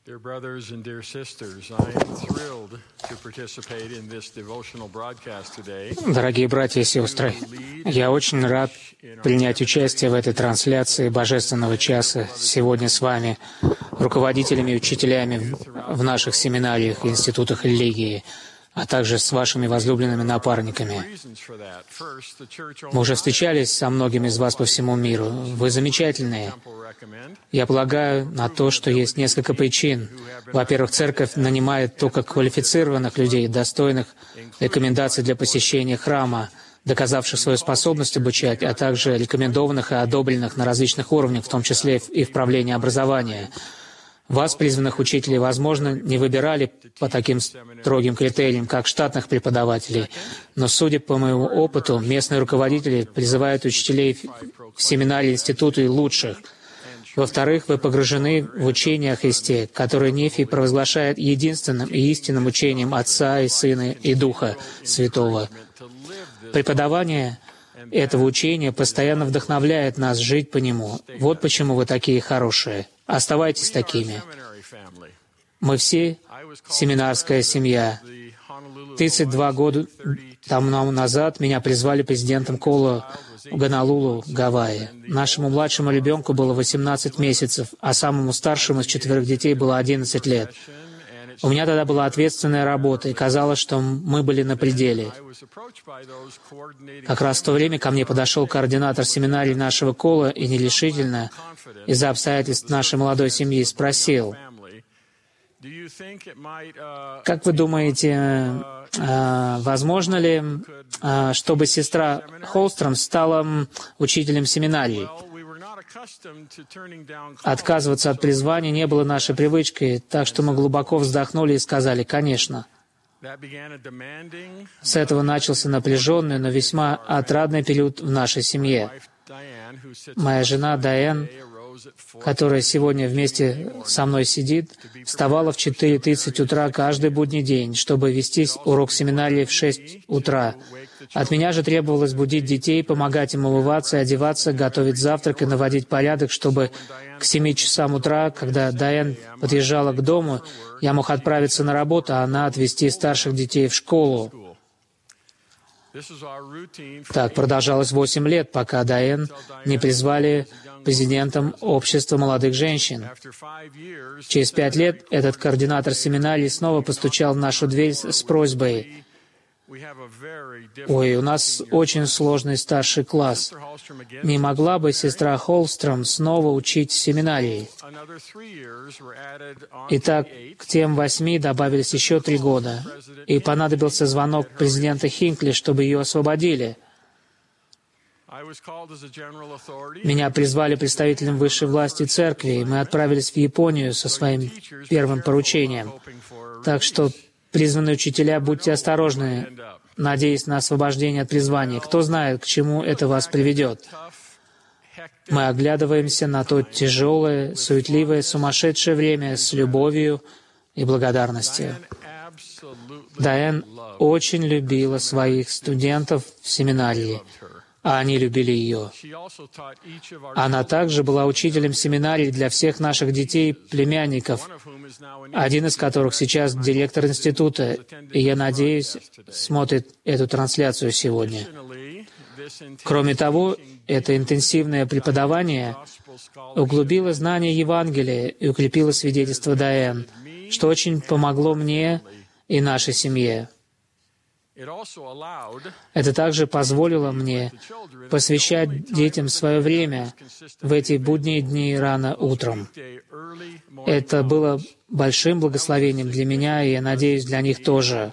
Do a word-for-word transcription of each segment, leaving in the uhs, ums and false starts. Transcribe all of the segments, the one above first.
Dear brothers and dear sisters, I am thrilled to participate in this devotional broadcast today. Дорогие братья и сестры, я очень рад принять участие в этой трансляции Божественного часа сегодня с вами, руководителями и учителями в наших семинариях и институтах религии, а также с вашими возлюбленными напарниками. Мы уже встречались со многими из вас по всему миру. Вы замечательные. Я полагаю на то, что есть несколько причин. Во-первых, Церковь нанимает только квалифицированных людей, достойных рекомендаций для посещения храма, доказавших свою способность обучать, а также рекомендованных и одобренных на различных уровнях, в том числе и в правлении образования. Вас, призванных учителей, возможно, не выбирали по таким строгим критериям, как штатных преподавателей, но, судя по моему опыту, местные руководители призывают учителей в семинаре института и лучших. Во-вторых, вы погружены в учение о Христе, которое Нефий провозглашает единственным и истинным учением Отца и Сына и Духа Святого. Преподавание этого учения постоянно вдохновляет нас жить по нему. Вот почему вы такие хорошие. Оставайтесь такими. Мы все семинарская семья. тридцать два года тому назад меня призвали президентом Кола в Гонолулу, Гавайи. Нашему младшему ребенку было восемнадцать месяцев, а самому старшему из четверых детей было одиннадцать лет. У меня тогда была ответственная работа, и казалось, что мы были на пределе. Как раз в то время ко мне подошел координатор семинарии нашего Кола и нерешительно, из-за обстоятельств нашей молодой семьи, спросил: «Как вы думаете, возможно ли, чтобы сестра Холстром стала учителем семинарии?» Отказываться от призвания не было нашей привычкой, так что мы глубоко вздохнули и сказали: «Конечно». С этого начался напряженный, но весьма отрадный период в нашей семье. Моя жена Дайан, которая сегодня вместе со мной сидит, вставала в четыре тридцать утра каждый будний день, чтобы вести урок семинарии в шесть утра. От меня же требовалось будить детей, помогать им умываться и одеваться, готовить завтрак и наводить порядок, чтобы к семи часам утра, когда Дайан подъезжала к дому, я мог отправиться на работу, а она отвезти старших детей в школу. Так продолжалось восемь лет, пока Дайан не призвали президентом Общества молодых женщин. Через пять лет этот координатор семинарии снова постучал в нашу дверь с просьбой: «Ой, у нас очень сложный старший класс. Не могла бы сестра Холстром снова учить семинарии?» Итак, к тем восьми добавились еще три года, и понадобился звонок президента Хинкли, чтобы ее освободили. Меня призвали представителем высшей власти церкви, и мы отправились в Японию со своим первым поручением. Так что, призванные учителя, будьте осторожны, надеясь на освобождение от призвания. Кто знает, к чему это вас приведет. Мы оглядываемся на то тяжелое, суетливое, сумасшедшее время с любовью и благодарностью. Дайан очень любила своих студентов в семинарии, а они любили ее. Она также была учителем семинарии для всех наших детей, племянников, один из которых сейчас директор института, и, я надеюсь, смотрит эту трансляцию сегодня. Кроме того, это интенсивное преподавание углубило знание Евангелия и укрепило свидетельство Дайан, что очень помогло мне и нашей семье. Это также позволило мне посвящать детям свое время в эти будние дни рано утром. Это было большим благословением для меня, и, я надеюсь, для них тоже.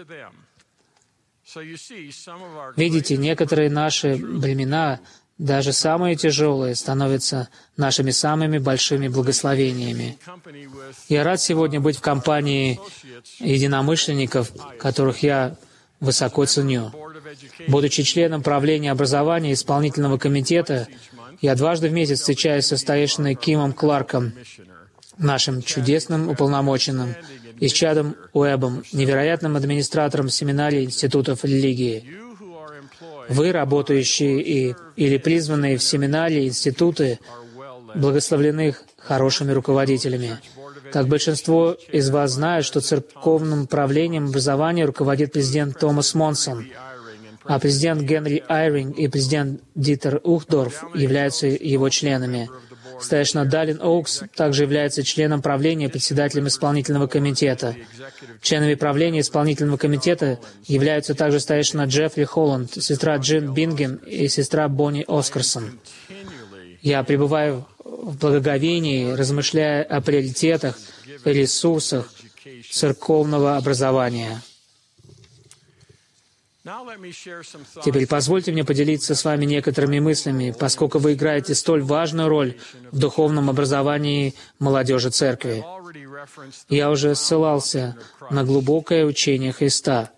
Видите, некоторые наши бремена, даже самые тяжелые, становятся нашими самыми большими благословениями. Я рад сегодня быть в компании единомышленников, которых я высоко ценю. Будучи членом правления образования и исполнительного комитета, я дважды в месяц встречаюсь со старейшиной Кимом Кларком, нашим чудесным уполномоченным, и с Чадом Уэббом, невероятным администратором семинарий институтов религии. Вы, работающие и, или призванные в семинарии, институты, благословлены хорошими руководителями. Как большинство из вас знают, что церковным правлением образования руководит президент Томас Монсон, а президент Генри Айринг и президент Дитер Ухдорф являются его членами. Старейшина Далин Оукс также является членом правления и председателем исполнительного комитета. Членами правления исполнительного комитета являются также старейшина Джеффри Холланд, сестра Джин Бингем и сестра Бонни Оскарсон. Я пребываю в благоговении, размышляя о приоритетах и ресурсах церковного образования. Теперь позвольте мне поделиться с вами некоторыми мыслями, поскольку вы играете столь важную роль в духовном образовании молодежи Церкви. Я уже ссылался на глубокое учение Христа.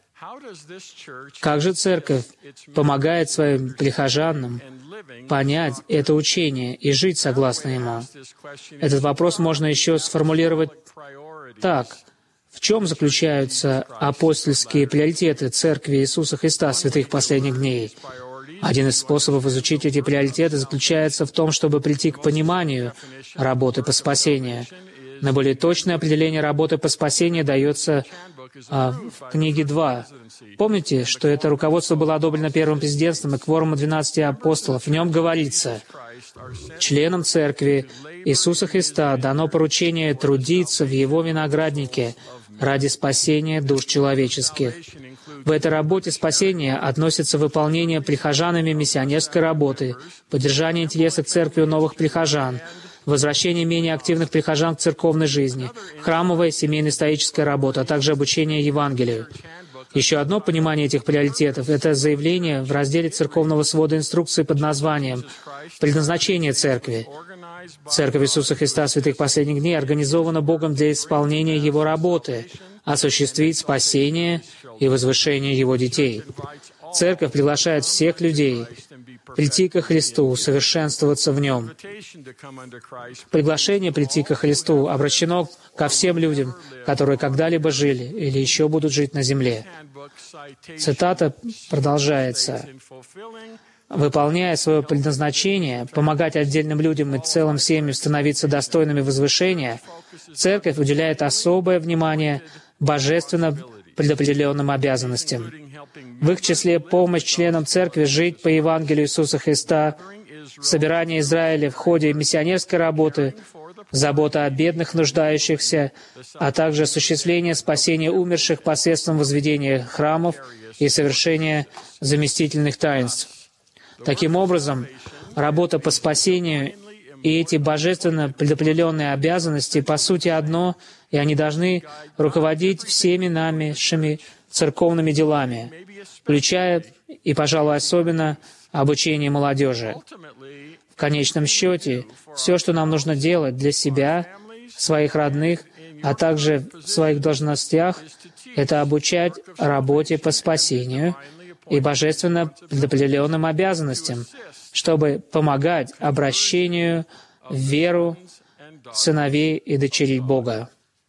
Как же Церковь помогает своим прихожанам понять это учение и жить согласно ему? Этот вопрос можно еще сформулировать так. В чем заключаются апостольские приоритеты Церкви Иисуса Христа святых последних дней? Один из способов изучить эти приоритеты заключается в том, чтобы прийти к пониманию работы по спасению. Наиболее точное определение работы по спасению дается а, в книге два. Помните, что это руководство было одобрено первым президентством и кворумом двенадцати апостолов. В нем говорится: членам Церкви Иисуса Христа дано поручение трудиться в Его винограднике ради спасения душ человеческих. В этой работе спасения относится выполнение прихожанами миссионерской работы, поддержание интереса к Церкви у новых прихожан, возвращение менее активных прихожан к церковной жизни, храмовая, семейно-историческая работа, а также обучение Евангелию. Еще одно понимание этих приоритетов — это заявление в разделе церковного свода инструкции под названием «Предназначение Церкви». Церковь Иисуса Христа святых последних дней организована Богом для исполнения Его работы, осуществить спасение и возвышение Его детей. Церковь приглашает всех людей прийти ко Христу, совершенствоваться в Нем. Приглашение прийти ко Христу обращено ко всем людям, которые когда-либо жили или еще будут жить на земле. Цитата продолжается. «Выполняя свое предназначение, помогать отдельным людям и целым семьям становиться достойными возвышения, Церковь уделяет особое внимание божественно предопределенным обязанностям. В их числе помощь членам Церкви жить по Евангелию Иисуса Христа, собирание Израиля в ходе миссионерской работы, забота о бедных, нуждающихся, а также осуществление спасения умерших посредством возведения храмов и совершения заместительных таинств. Таким образом, работа по спасению и эти божественно предопределенные обязанности по сути одно, и они должны руководить всеми нашими церковными делами, включая и, пожалуй, особенно обучение молодежи. В конечном счете, все, что нам нужно делать для себя, своих родных, а также в своих должностях, это обучать работе по спасению и божественно предопределенным обязанностям, чтобы помогать обращению в веру сыновей и дочерей Бога.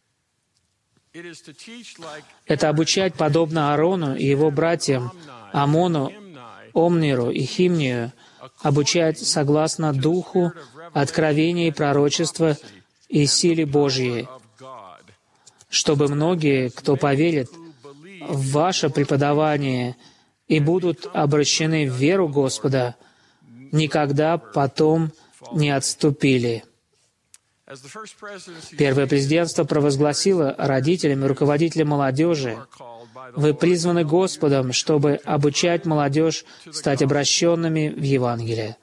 Это обучать, подобно Аарону и его братьям, Амону, Омниру и Химнию, обучать согласно Духу, откровения и пророчества и силе Божьей, чтобы многие, кто поверит в ваше преподавание и будут обращены в веру Господа, никогда потом не отступили. Первое президентство провозгласило родителям и руководителям молодежи: «Вы призваны Господом, чтобы обучать молодежь стать обращенными в Евангелие».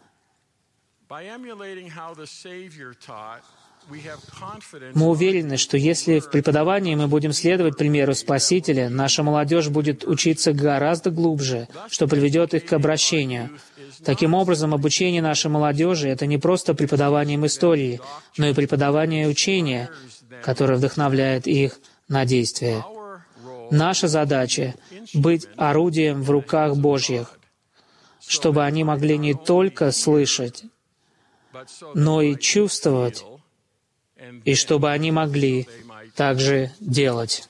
Мы уверены, что если в преподавании мы будем следовать примеру Спасителя, наша молодежь будет учиться гораздо глубже, что приведет их к обращению. Таким образом, обучение нашей молодежи — это не просто преподаванием истории, но и преподавание учения, которое вдохновляет их на действие. Наша задача — быть орудием в руках Божьих, чтобы они могли не только слышать, но и чувствовать, и чтобы они могли также делать.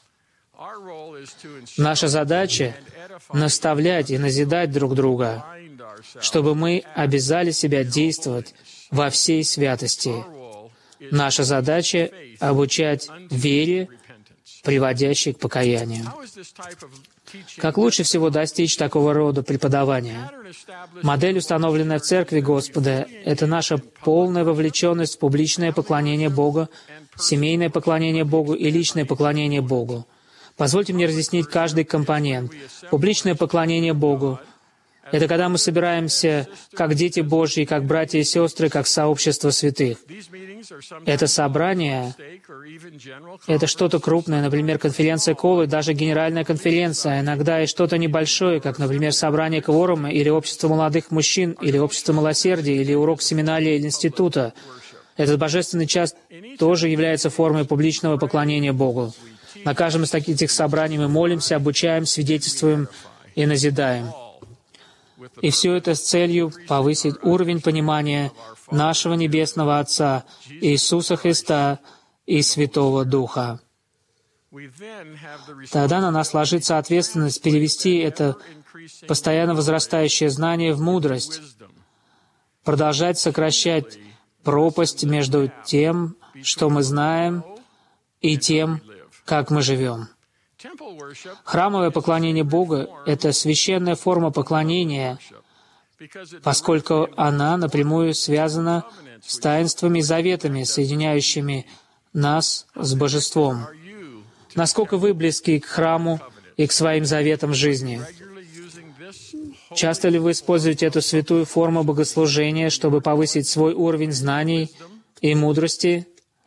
Наша задача — наставлять и назидать друг друга, чтобы мы обязали себя действовать во всей святости. Наша задача — обучать вере, приводящей к покаянию. Как лучше всего достичь такого рода преподавания? Модель, установленная в Церкви Господа, — это наша полная вовлеченность в публичное поклонение Богу, семейное поклонение Богу и личное поклонение Богу. Позвольте мне разъяснить каждый компонент. Публичное поклонение Богу — это когда мы собираемся как дети Божьи, как братья и сестры, как сообщество святых. Это собрание — это что-то крупное, например, конференция Колы, даже генеральная конференция, иногда и что-то небольшое, как, например, собрание кворума или общество молодых мужчин, или общество милосердия, или урок семинария или института. Этот божественный час тоже является формой публичного поклонения Богу. На каждом из таких этих собраний мы молимся, обучаем, свидетельствуем и назидаем. И все это с целью повысить уровень понимания нашего Небесного Отца, Иисуса Христа и Святого Духа. Тогда на нас ложится ответственность перевести это постоянно возрастающее знание в мудрость, продолжать сокращать пропасть между тем, что мы знаем, и тем, как мы живем. Храмовое поклонение Богу — это священная форма поклонения, поскольку она напрямую связана с таинствами и заветами, соединяющими нас с Божеством. Насколько вы близки к храму и к своим заветам в жизни? Часто ли вы используете эту святую форму богослужения, чтобы повысить свой уровень знаний и мудрости?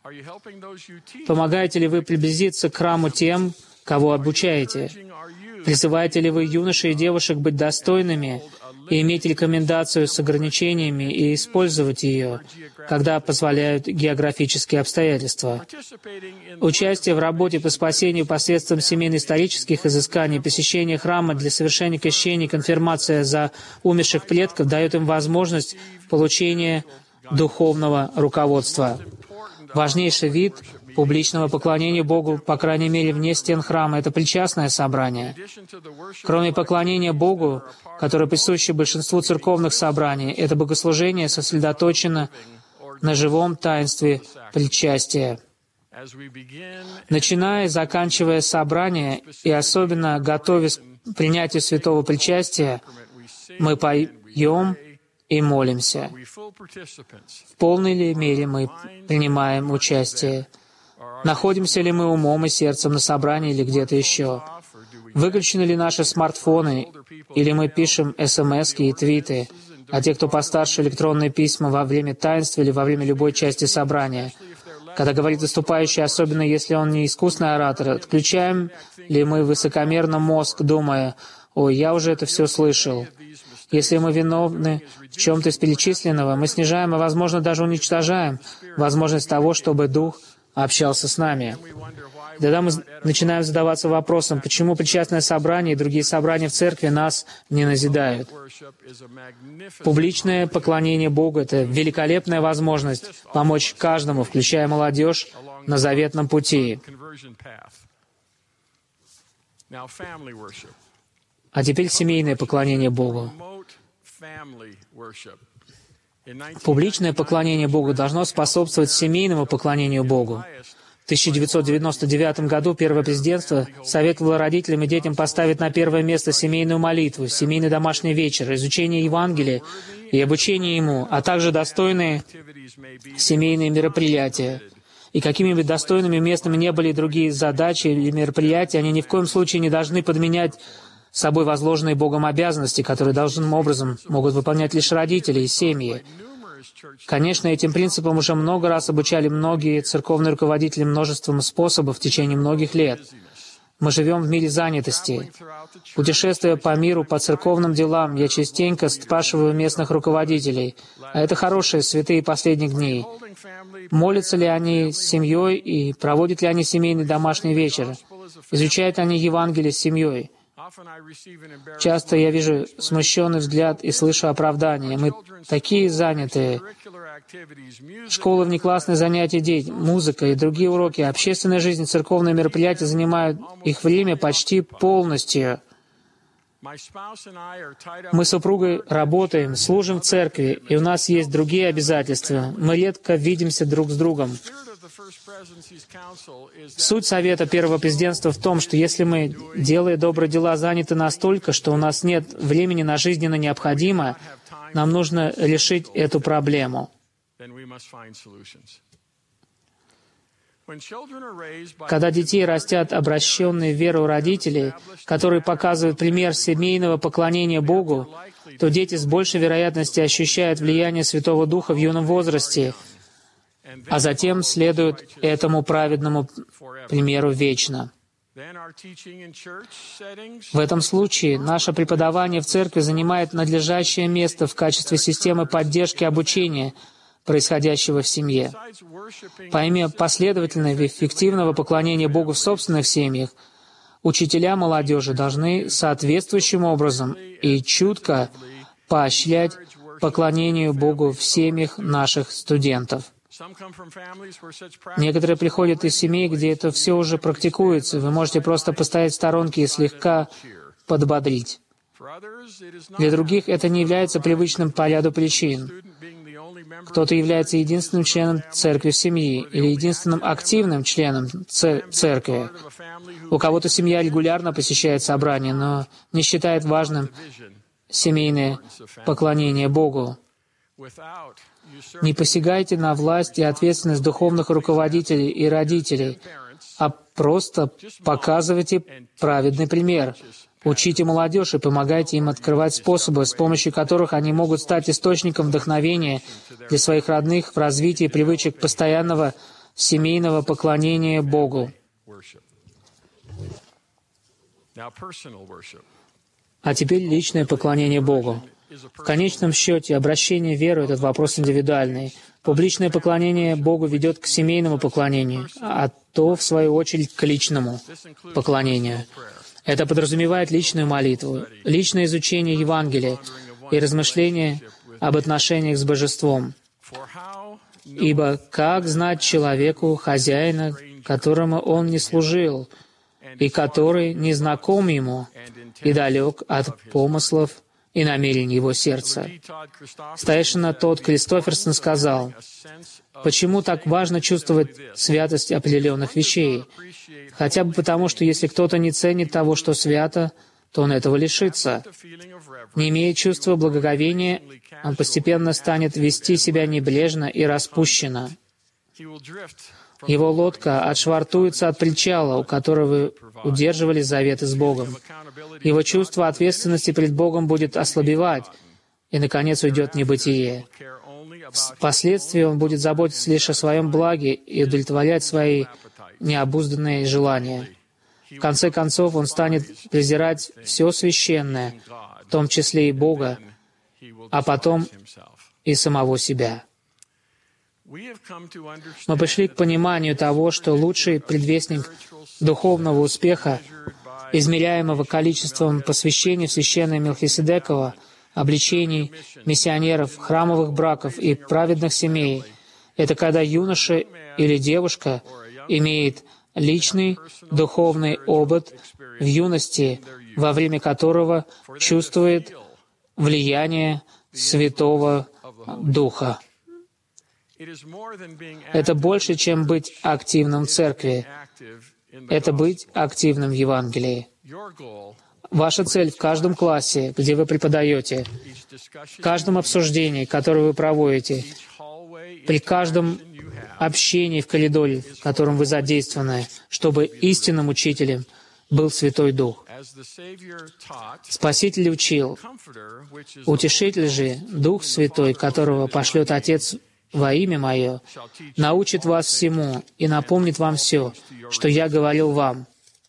Помогаете ли вы приблизиться к храму тем, кого обучаете? Призываете ли вы юношей и девушек быть достойными и иметь рекомендацию с ограничениями и использовать ее, когда позволяют географические обстоятельства? Участие в работе по спасению посредством семейно-исторических изысканий, посещение храма для совершения крещения, конфирмация за умерших предков дает им возможность получения духовного руководства. Важнейший вид публичного поклонения Богу, по крайней мере, вне стен храма, — это причастное собрание. Кроме поклонения Богу, которое присуще большинству церковных собраний, это богослужение сосредоточено на живом таинстве причастия. Начиная и заканчивая собрание, и особенно готовясь к принятию святого причастия, мы поем и молимся. В полной ли мере мы принимаем участие? Находимся ли мы умом и сердцем на собрании или где-то еще? Выключены ли наши смартфоны, или мы пишем эс-эм-эски и твиты, а те, кто постарше, электронные письма во время таинства или во время любой части собрания? Когда говорит выступающий, особенно если он не искусный оратор, отключаем ли мы высокомерно мозг, думая: «Ой, я уже это все слышал». Если мы виновны в чем-то из перечисленного, мы снижаем, а, возможно, даже уничтожаем возможность того, чтобы Дух общался с нами. Тогда мы начинаем задаваться вопросом, почему причастное собрание и другие собрания в церкви нас не назидают. Публичное поклонение Богу — это великолепная возможность помочь каждому, включая молодежь, на заветном пути. А теперь семейное поклонение Богу. Публичное поклонение Богу должно способствовать семейному поклонению Богу. В тысяча девятьсот девяносто девятом году Первое президентство советовало родителям и детям поставить на первое место семейную молитву, семейный домашний вечер, изучение Евангелия и обучение ему, а также достойные семейные мероприятия. И какими бы достойными местными не были другие задачи или мероприятия, они ни в коем случае не должны подменять собой возложенные Богом обязанности, которые должным образом могут выполнять лишь родители и семьи. Конечно, этим принципам уже много раз обучали многие церковные руководители множеством способов в течение многих лет. Мы живем в мире занятости. Путешествуя по миру, по церковным делам, я частенько спрашиваю местных руководителей, а это хорошие, святые последних дней, молятся ли они с семьей и проводят ли они семейный домашний вечер, изучают ли они Евангелие с семьей. Часто я вижу смущенный взгляд и слышу оправдания. Мы такие занятые. Школы, внеклассные занятия детей, музыка и другие уроки, общественная жизнь, церковные мероприятия занимают их время почти полностью. Мы с супругой работаем, служим в церкви, и у нас есть другие обязательства. Мы редко видимся друг с другом. Суть совета Первого президентства в том, что если мы, делая добрые дела, заняты настолько, что у нас нет времени на жизненно необходимое, нам нужно решить эту проблему. Когда детей растят обращенные в веру родители, которые показывают пример семейного поклонения Богу, то дети с большей вероятностью ощущают влияние Святого Духа в юном возрасте, а затем следуют этому праведному примеру вечно. В этом случае наше преподавание в церкви занимает надлежащее место в качестве системы поддержки обучения, происходящего в семье. Помимо последовательного и эффективного поклонения Богу в собственных семьях, учителя молодежи должны соответствующим образом и чутко поощрять поклонению Богу в семьях наших студентов. Некоторые приходят из семей, где это все уже практикуется. Вы можете просто постоять в сторонке и слегка подбодрить. Для других это не является привычным по ряду причин. Кто-то является единственным членом церкви в семье или единственным активным членом церкви. У кого-то семья регулярно посещает собрания, но не считает важным семейное поклонение Богу. Не посягайте на власть и ответственность духовных руководителей и родителей, а просто показывайте праведный пример. Учите молодежь и помогайте им открывать способы, с помощью которых они могут стать источником вдохновения для своих родных в развитии привычек постоянного семейного поклонения Богу. А теперь личное поклонение Богу. В конечном счете, обращение в веру — этот вопрос индивидуальный. Публичное поклонение Богу ведет к семейному поклонению, а то, в свою очередь, к личному поклонению. Это подразумевает личную молитву, личное изучение Евангелия и размышления об отношениях с Божеством. Ибо как знать человеку хозяина, которому он не служил, и который не знаком ему и далек от помыслов и намерений его сердца? Старейшина Тодд Кристоферсон сказал: «Почему так важно чувствовать святость определенных вещей? Хотя бы потому, что если кто-то не ценит того, что свято, то он этого лишится. Не имея чувства благоговения, он постепенно станет вести себя небрежно и распущенно. Его лодка отшвартуется от причала, у которого вы удерживали заветы с Богом. Его чувство ответственности перед Богом будет ослабевать, и, наконец, уйдет в небытие. Впоследствии он будет заботиться лишь о своем благе и удовлетворять свои необузданные желания. В конце концов, он станет презирать все священное, в том числе и Бога, а потом и самого себя». Мы пришли к пониманию того, что лучший предвестник духовного успеха, измеряемого количеством посвящений в священное Мелхиседеково, обличений, миссионеров, храмовых браков и праведных семей, это когда юноша или девушка имеет личный духовный опыт в юности, во время которого чувствует влияние Святого Духа. Это больше, чем быть активным в церкви. Это быть активным в Евангелии. Ваша цель в каждом классе, где вы преподаете, в каждом обсуждении, которое вы проводите, при каждом общении в коридоре, в котором вы задействованы, чтобы истинным учителем был Святой Дух. Спаситель учил, Утешитель же, Дух Святой, которого пошлет Отец во имя Мое, научит вас всему и напомнит вам все, что Я говорил вам.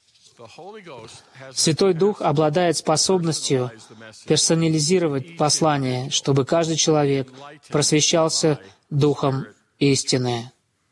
Святой Дух обладает способностью персонализировать послание, чтобы каждый человек просвещался Духом истины.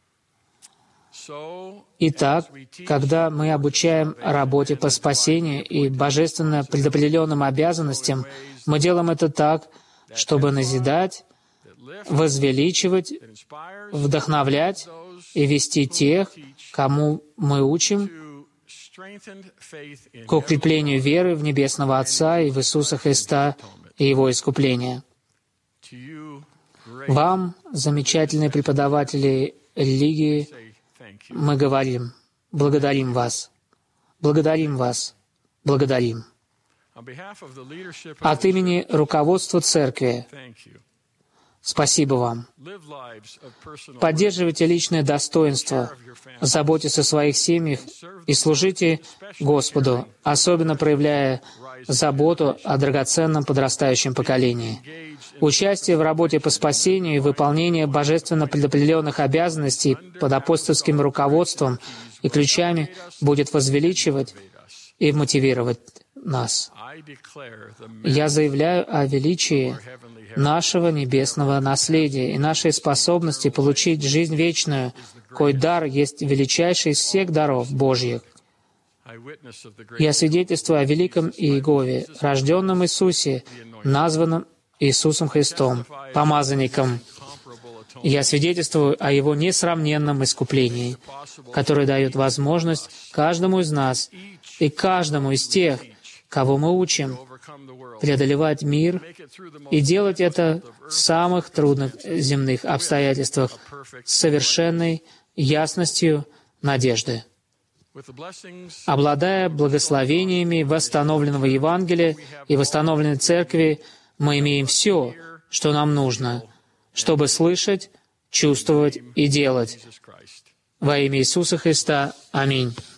Итак, когда мы обучаем работе по спасению и божественно предопределенным обязанностям, мы делаем это так, чтобы назидать, возвеличивать, вдохновлять и вести тех, кому мы учим, к укреплению веры в Небесного Отца и в Иисуса Христа и Его искупление. Вам, замечательные преподаватели религии, мы говорим, благодарим вас, благодарим вас, благодарим. От имени руководства Церкви, спасибо вам. Поддерживайте личное достоинство, заботьтесь о своих семьях и служите Господу, особенно проявляя заботу о драгоценном подрастающем поколении. Участие в работе по спасению и выполнение божественно предопределенных обязанностей под апостольским руководством и ключами будет возвеличивать и мотивировать нас. Я заявляю о величии нашего небесного наследия и нашей способности получить жизнь вечную, кой дар есть величайший из всех даров Божьих. Я свидетельствую о великом Иегове, рожденном Иисусе, названном Иисусом Христом, помазанником. Я свидетельствую о Его несравненном искуплении, которое дает возможность каждому из нас и каждому из тех, кого мы учим, преодолевать мир и делать это в самых трудных земных обстоятельствах с совершенной ясностью надежды. Обладая благословениями восстановленного Евангелия и восстановленной Церкви, мы имеем все, что нам нужно, чтобы слышать, чувствовать и делать. Во имя Иисуса Христа. Аминь.